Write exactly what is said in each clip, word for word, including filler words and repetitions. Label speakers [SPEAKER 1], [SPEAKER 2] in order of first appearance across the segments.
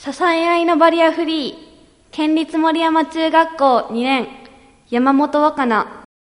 [SPEAKER 1] 支え合いのバリアフリー、県立森山中学校にねん、山本若菜。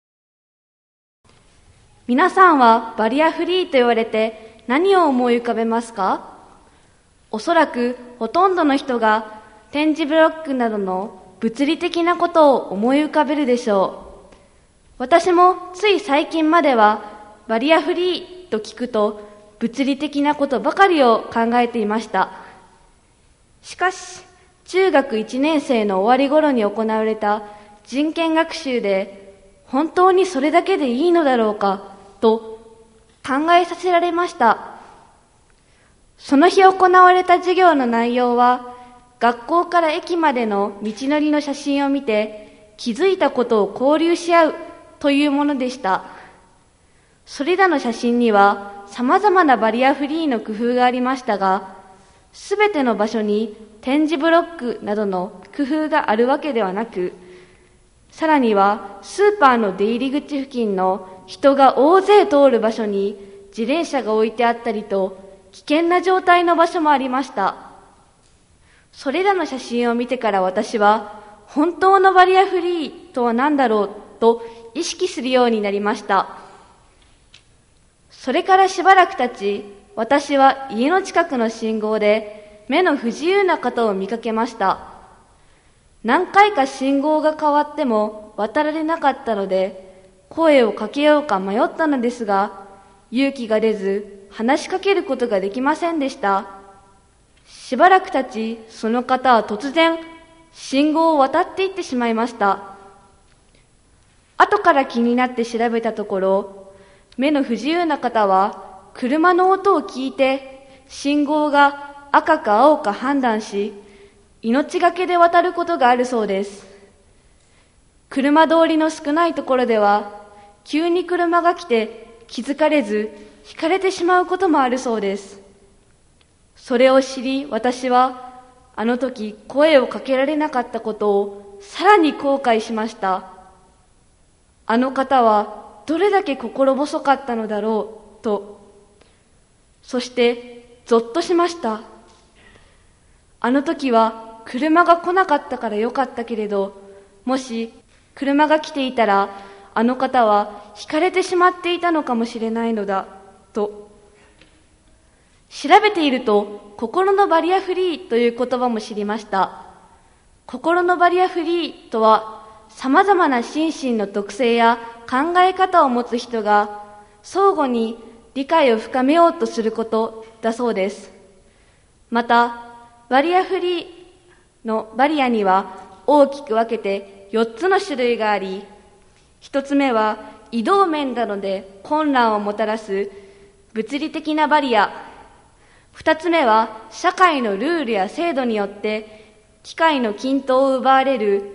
[SPEAKER 1] 皆さんはバリアフリーと言われて何を思い浮かべますか？おそらくほとんどの人が点字ブロックなどの物理的なことを思い浮かべるでしょう。私もつい最近まではバリアフリーと聞くと物理的なことばかりを考えていました。しかし、中学いちねん生の終わり頃に行われた人権学習で、本当にそれだけでいいのだろうかと考えさせられました。その日行われた授業の内容は、学校から駅までの道のりの写真を見て気づいたことを交流し合うというものでした。それらの写真には様々なバリアフリーの工夫がありましたが、すべての場所に点字ブロックなどの工夫があるわけではなく、さらにはスーパーの出入り口付近の人が大勢通る場所に自転車が置いてあったりと、危険な状態の場所もありました。それらの写真を見てから私は、本当のバリアフリーとは何だろうと意識するようになりました。それからしばらく経ち、私は家の近くの信号で目の不自由な方を見かけました。何回か信号が変わっても渡られなかったので、声をかけようか迷ったのですが、勇気が出ず話しかけることができませんでした。しばらく経ち、その方は突然信号を渡っていってしまいました。後から気になって調べたところ、目の不自由な方は車の音を聞いて信号が赤か青か判断し、命がけで渡ることがあるそうです。車通りの少ないところでは、急に車が来て気づかれずひかれてしまうこともあるそうです。それを知り、私はあの時声をかけられなかったことをさらに後悔しました。あの方はどれだけ心細かったのだろうと。そしてゾッとしました。あの時は車が来なかったからよかったけれど、もし車が来ていたらあの方はひかれてしまっていたのかもしれないのだと。調べていると心のバリアフリーという言葉も知りました。心のバリアフリーとは、様々な心身の特性や考え方を持つ人が相互に理解を深めようとすることだそうです。また、バリアフリーのバリアには大きく分けてよっつの種類があり、一つ目は移動面などで混乱をもたらす物理的なバリア。二つ目は社会のルールや制度によって機会の均等を奪われる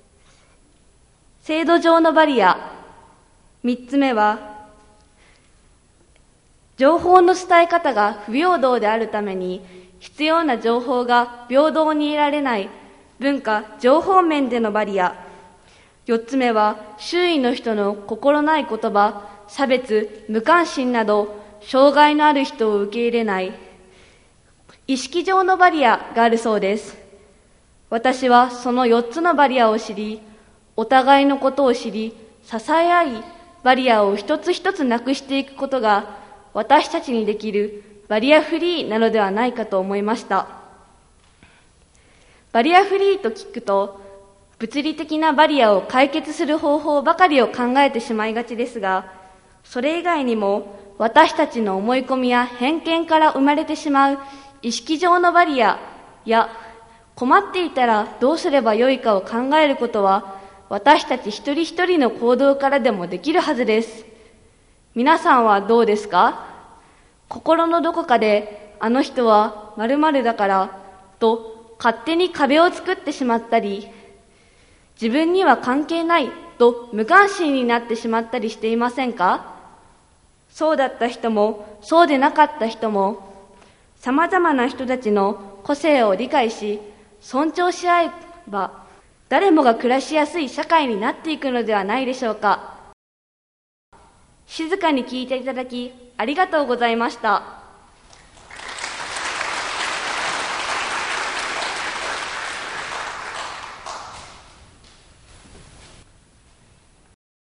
[SPEAKER 1] 制度上のバリア。三つ目は情報の伝え方が不平等であるために必要な情報が平等に得られない文化・情報面でのバリア。四つ目は周囲の人の心ない言葉、差別、無関心など障害のある人を受け入れない意識上のバリアがあるそうです。私はその四つのバリアを知り、お互いのことを知り、支え合い、バリアを一つ一つなくしていくことが私たちにできるバリアフリーなのではないかと思いました。バリアフリーと聞くと、物理的なバリアを解決する方法ばかりを考えてしまいがちですが、それ以外にも私たちの思い込みや偏見から生まれてしまう意識上のバリアや、困っていたらどうすればよいかを考えることは、私たち一人一人の行動からでもできるはずです。皆さんはどうですか？心のどこかで、あの人は〇〇だからと勝手に壁を作ってしまったり、自分には関係ないと無関心になってしまったりしていませんか？そうだった人もそうでなかった人も、様々な人たちの個性を理解し、尊重し合えば、誰もが暮らしやすい社会になっていくのではないでしょうか。静かに聞いていただきありがとうございました。